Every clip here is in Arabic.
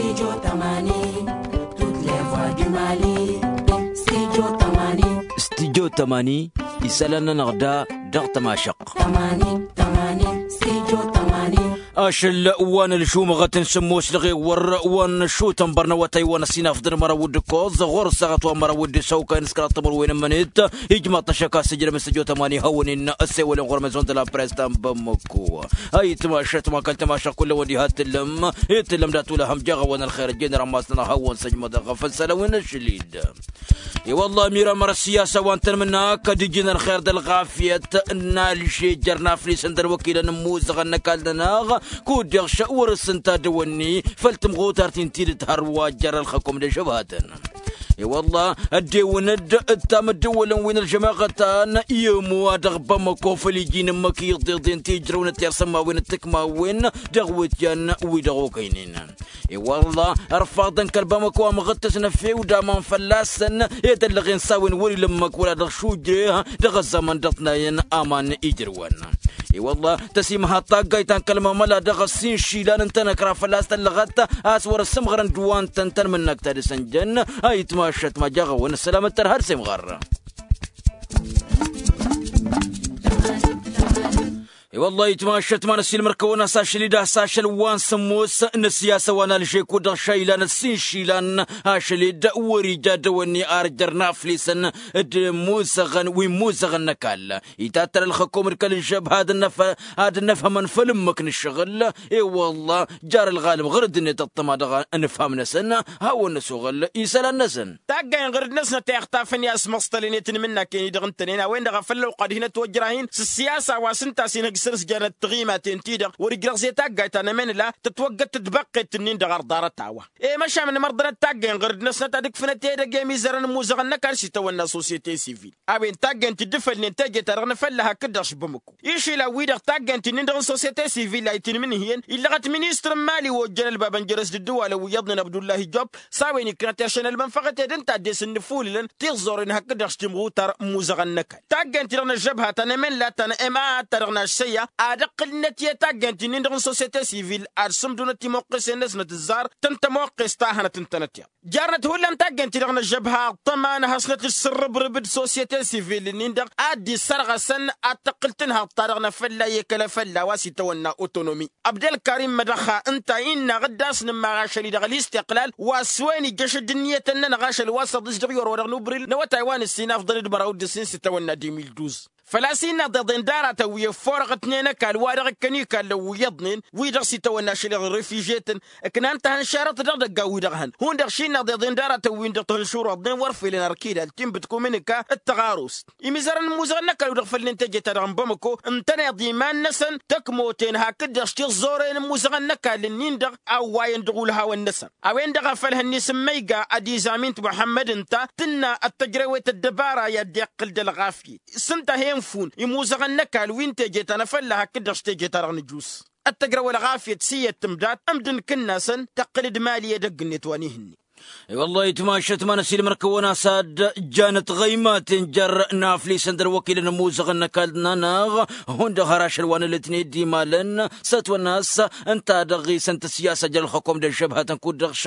Studio Tamani, toutes les voix du Mali. Studio Tamani, Studio Tamani, يسالنا نغدا ضغط ما شق Tamani, Tamani, Studio Tamani. اشل وان الشوم غتن سموس لغي ور وان شو تنبرنا وتاي وانا سينا فدر مرا ود كوز غور سغت ومرا ود سوكا نسكرا تمر وين منيت يجمع طشكا سجل مسجو تماني هون ان اسي ولا غور مزون دلا بريستان بمكو اي تماشت ما كنت ماشا كل ودي هات اللم يتلم دات ولا هم جغا وانا الخير جين رماسنا هون سجم غفل سلوين الشليد اي والله ميرا مر السياسه وانت منا كدجينا الخير دل غافيه ان شي جرنا في سندر وكيل نموز غنكالنا كود يغشى ورسنتا دواني فلتم غوتارتين تيري تهروا جرى الخكم لشبهاتنا اي والله الدي وند التام الدول وين الجماعتان يمو دغبا مكوفل يجين مكي ضدين تيجرون تيرسما وين التكما وين دغوت جان ويدغو كاينين اي والله رفاضن كلبا مكو مغتسنا في وداما فلاسن يدلغين ساوين ولي لمك ولا دغ شوجه دغ الزمن دطنا امان يجروان اي والله تسيمها طاقايتان كلمه ملا دغ السين شيلان انت نكرا فلاس اللغات اسور السمغرن دوان تنتن منك تدسنجن اي تماشت ما جاغا وان السلامة ترهر سمغر اي والله يتماشت ما نسي المركونه ساشلي ده ساشل وان سموس ان السياسه وانا لشيكو ده شايلان السين شيلان هاشلي ده وريجا دواني ارجرنا فليسن موسغن وموسغن نكال يتاتر الخكوم ركل الجب هذا النف من فلمك الشغل اي والله جار الغالب غرد ان تطما نفهم نسن هاو النسوغل يسال النسن تاقين غرد نسنا تيختافن يا اسمصطلينيتن منك كي دغنتنين وين دغفلو قد هنا توجراهين السياسه واسنتا سين سرس جانت تغيمة تنتيدق ورجال زي تاجا تنمن لا تتوقع تتبقى تنين دغار دارت عوا إيه مشى من مرضنا تاجا غير ناس نتادك فنتيدا جيمي زرن موزغنا كارسي تونا سوسيتي سيفيل أبين تاجا تدفل نتاجا ترغن فلها كدرش بمكو إيش لا ويدق تاجا تنين دغن سوسيتي سيفيل لا يتنمن هين إلا غت منيستر مالي وجل الباب جرس الدول ويضنا عبد الله جوب ساويني كانت عشان المنفقة تدن تدس النفول لن تغزر إنها كدرش تمغو تر موزغنا كار تاجا ترغن الجبهة تنمن لا تنما ترغن الشيء أدق النتيجة تاجنتي نندرن سوسيتي سيفيل أرسم دون تيموقس الناس نتزار تنتموقس تاهنا تنتنتيا جارت هولم تاجنتي رغن الجبهة طمان هسنة السر بربد سوسيتي سيفيل نندر أدي سرغ سن أتقلتنها طارغنا فلا يكلا فلا واسي تونا أوتونومي عبد الكريم مدخا أنت إن غداس نما غاشلي دغ الاستقلال واسواني جش الدنيا تنن غاشل واسط دغيور ورغ نبريل نو تايوان السيناف ضد براود السين ستونا 2012 فلاسينا ضدين دارة ويا فرق اثنين كان وارق كني كان لو يضنين ويدرسي تونا شل الريفيجيت كن انت هنشارط ضد قويدغهن هون درشينا ضدين دارة وين دطل شورى ضدين ورفي لنا ركيدا التيم بتكون منك التغاروس يمزرن موزرنا كانوا دغفل انت جيت رمبمكو انت ديمان نسن تكموتين هكذا اشتي زورين موزرنا كان نندغ او وين دغولها والنسن او وين دغفل هنيس ميغا ادي زامينت محمد انت تنا التجرويه الدباره يا ديقل دلغافي سنت هي فون يموزغن نكال وين تجيت انا فلها كدرش تجيت رغن جوس التقرا ولا غافيه سيه تمدات امدن كناسن تقلد ماليه دق نتوانيهني اي والله يتماشت ما نسيل مركونا ساد جانت غيمات جر نافلي سندر وكيل نموزغ نكالنا ناغ هون دغراش الوان الاثنين دي مالن سات والناس انت دغي سنت السياسه جل الحكم دل شبهه تنكون دغش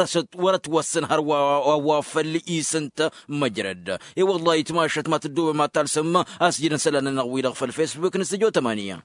ورت وسن هر وافل سنت مجرد اي والله يتماشت ما تدوب ما تالسم اسجن سلنا نغوي دغ في الفيسبوك نستجو 8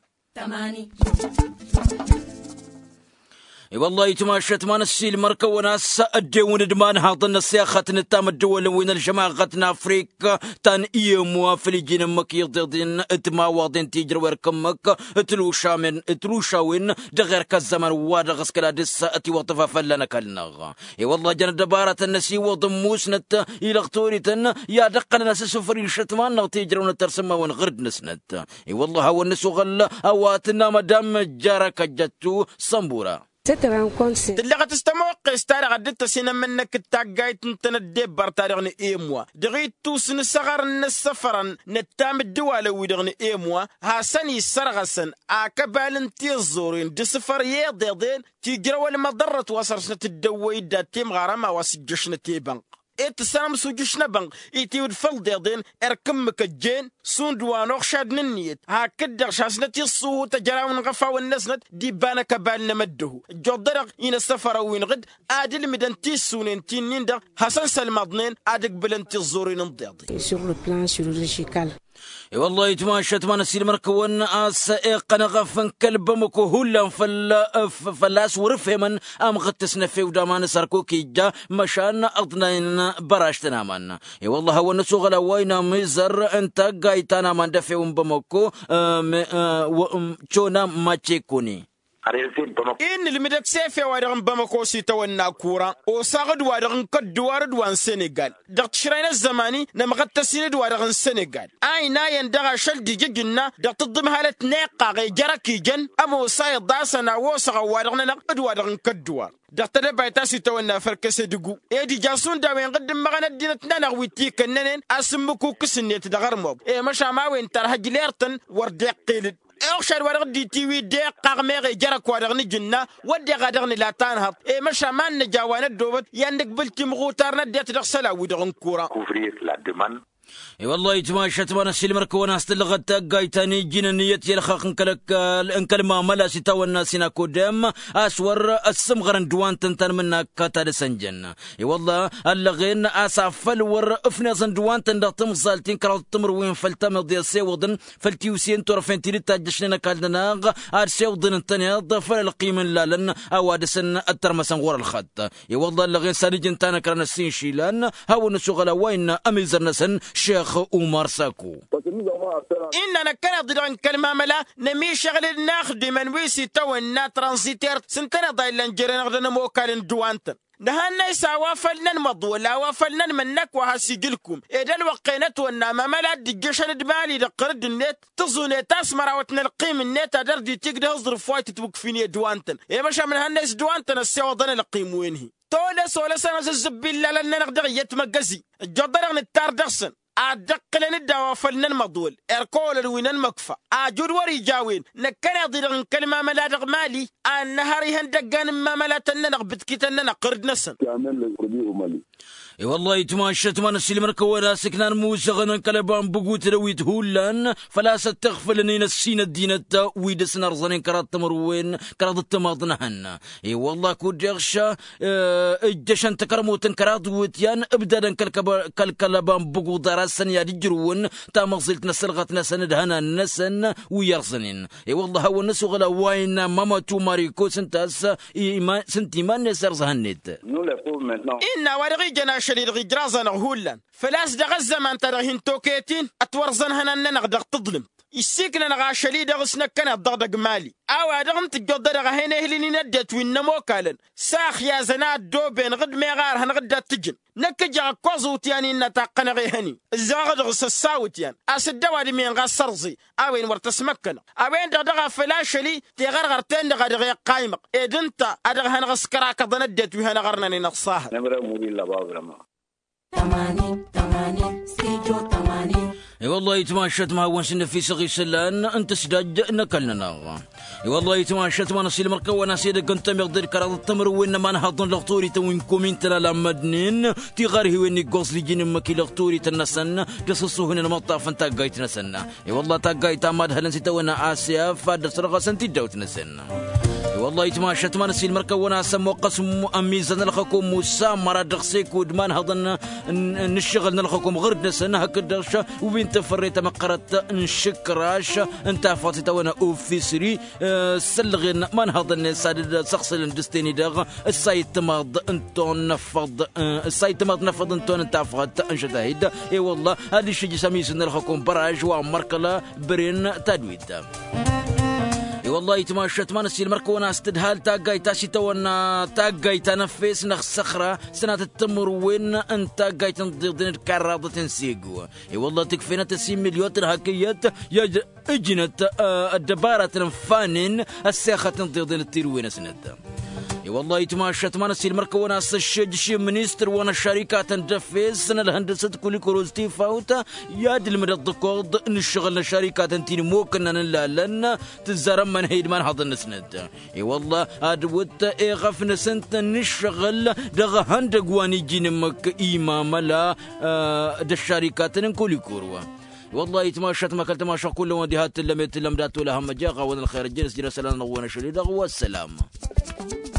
اي والله يتماشت ما نسيل مركه وناس الدون دمان هاطن السياخه نتام الدول وين الجماعه افريقيا تان ايموا في الجين مكي ضدين اتما واضين تيجر وركمك اتلوشاوين دغير كالزمن وادغس كلادس اتي وطفا فلنا كالنغ اي والله جن دباره النسي وضموس نت الى اختوريتن يا دقنا ناس سفر الشتمان نغ تيجرون ترسم وين غرد نسنت اي والله هو النسو غل اواتنا مدام جارك جتو صنبوره تلقى تستموق استارغ دت سين منك التاجايت نتندب برتارغني ايموا دغيتو سن صغر السفرن نتام الدول ويدغني ايموا هاسني سرغسن اكبالن تيزورين دسفر يضيدين تيجروا لما ضرت وصرت الدويد تيم غرامه وسجشنا تيبن تسام سوجش نبن يتيود فلدين اركم كجين سوندوان وخشاد ننيت هكذا شاسنتي الصو تجراون غفا والنسنت دي بانا كبالنا مده جودرق ين السفر وين غد ادل مدنتي سونين تنين دا حسن سلمضنين ادق بلنتي الزورين نضيضي sur le plan chirurgical. والله يتماشى تمان السيل مركون أسائق نغفن كلب مكهولا فلاس ورفهمن أم غتسنا في ودامان سركو كيجا مشان أضنين براش تنامان والله هو نسوغ لوينا مزر انت قايتانا من دفعون بمكو شونا ما تشيكوني إن المدك سيف وادغن بمكو سيتونا كورا وصاغد وادغن كد واردوان سنغال دغت شرين الزماني نمغت تسيند وادغن سنغال اينا يندغ شل دي جنا دغت تضم هالة نيقا غي جركي جن امو سايد داسنا وصغ وادغن نقد وادغن كدوار دغت دبايتا سيتونا فركس دغو ايدي جاسون داوين قدم مغنا دينتنا نغويتي كننن اسمكو كسنيت دغر موب مشا ما وين ترهج ليرتن وردق قيلد أخشى ورق دي تي دي قغميغي جرك ورغني جنة ودي غادغني لا تنهض مشا مان نجاوانا دوبت يندك بلتي مغوتارنا دي تدخسلا ودغن كورا والله يتماشى تبان السيل مركون استلغت قايتاني جنانية يلخاقن كلمة ملا ستاو الناس كودم أسور السمغرن دوان تنتن منا كتال سنجن والله اللغين أسافل ور أفنى زندوان تندقتم زالتين كرات تمر وين فلتم ضي سيوضن فلتيوسين تورفين تيري تاجشنا كالدناغ سيوضن التنيض فالقيم لالن أوادسن الترمسن غور الخط والله اللغين سارجن تانا كران السين شيلان هاو نسوغلا وين أميزر نسن شيخ عمر ساكو إننا كنا ضدن كلمة ملا نمي شغل ناخد من ويسي تونا ترانزيتير سنتنا ضايلن جيران غدنا موكالن دوانتن نهانا يساوا فلنن مضولا وفلنن منك وهاسيجلكم إذا وقينت والنامة ملا دجشن دمالي دقرد النت تظني تسمر وتنلقيم النت أدردي تقدر هزر فوايت توقفيني دوانتن إيه مشا من هالناس دوانتن السيوضن لقيم وينهي تولس ولا سنة الزبيلا لن نقدر يتمقزي الجدر نتار دغسن أدقلن الدواء فلنن مضول إركول الوينن مكفى أجود وري جاوين نكنا ضدن كلمة ملا دغمالي النهاري هندقان ما ملا تنن بتكتنن قرد نسن والله يتماشى تمان السيل مركونا سكنان موسى غنن كلبان بقوت رويت هولان فلا ستغفلنين السين الدينة ويدسن أرزانين كرات تمروين كرات التماضنهن والله كود يغشى الجشن تكرموتن كرات ويتيان ابداً كالكلبان بقو دراسن يا دجرون تا مغزلت نسلغت نسن دهنا نسن ويرزنين والله هو النسو غلا وين ماما تو ماريكو سنتاس سنتيمان نسر زهنيت إنا ورغي جنا شرير غجرازن هولن فلاس دغزة ما انت رهين توكيتين اتورزن هنا نغدق تظلم يسيكنا نغاشلي دغسنا كان الضغدق مالي او ادغم تجد رهين اهلين ندت وين موكالن ساخ يا زناد دوبين غد ميغار هنغد تجن نكجا كوزوتياني نتاقنا غيهني الزاغد غس الساوتيان اسدوادي مين غسرزي اوين ورتسمكنا اوين دغدغ فلاشلي تيغرغرتين دغدغ قايمق ادنتا ادغ هنغسكرا كضندت وهنا غرنني نقصاها نمر مودي لا بابرما تمانين سيجو تمانين والله يتماشت ما هو سن في صغي سلان انت سداج نكلنا والله يتماشت ما نسيل مركونا سيد كنت مقدر كراد التمر وين ما نهضن لغطوري توين كومين تلا لمدنين تيغاره وين قوس لي جين مكي لغطوري تنسن قصصو هنا المطاف انت قايت نسن والله تاقايت اماد هلن سيتونا اسيا فاد سرغه سنتي دوت نسن والله يتماشت ما نسيل مركونا سمو قسم اميزن لخكم موسى مرا دغسيك ودمان هضن نشغل نلخكم غرد نسن هكذا وبين تفريت مقرت نشكراش انت فاتت وانا اوفيسري سلغن من هذا السادة شخص الدستيني داغ السايت ماض انتون نفض السايت ماض نفض انتون انت فات انشداهيد اي والله هذه الشيء سميس نلخكم براج ومركلا برين تدويد والله يتماشت ما نسيل مركونا استدهال تاقاي تاشي تونا تاقاي تنفس نخ صخرة سنة التمر وين انت قاي تنضيضين الكرابة تنسيقوا والله تكفينا 90 مليون هكيات يا اجنت الدبارة تنفانين الساخة تنضيضين التيروين سنة والله يتماشت ما نسي المركب وناس الشجش منيستر وانا الشركات ندفز سنة الهندسة كل كروزتي فاوتا ياد المدى الضكوض نشغلنا شركات انتين موكنا نلا لنا تزارم من هيد من هذا النسند والله ادوت اغف نسنت نشغل دغ هندق واني جينمك إمام لا دا الشركات نكل كوروا والله يتماشت ما كل تماشى كل وديهات لم يتلم داتو لهم جاغا وان الخير الجنس جلس لنا ونشري والسلام.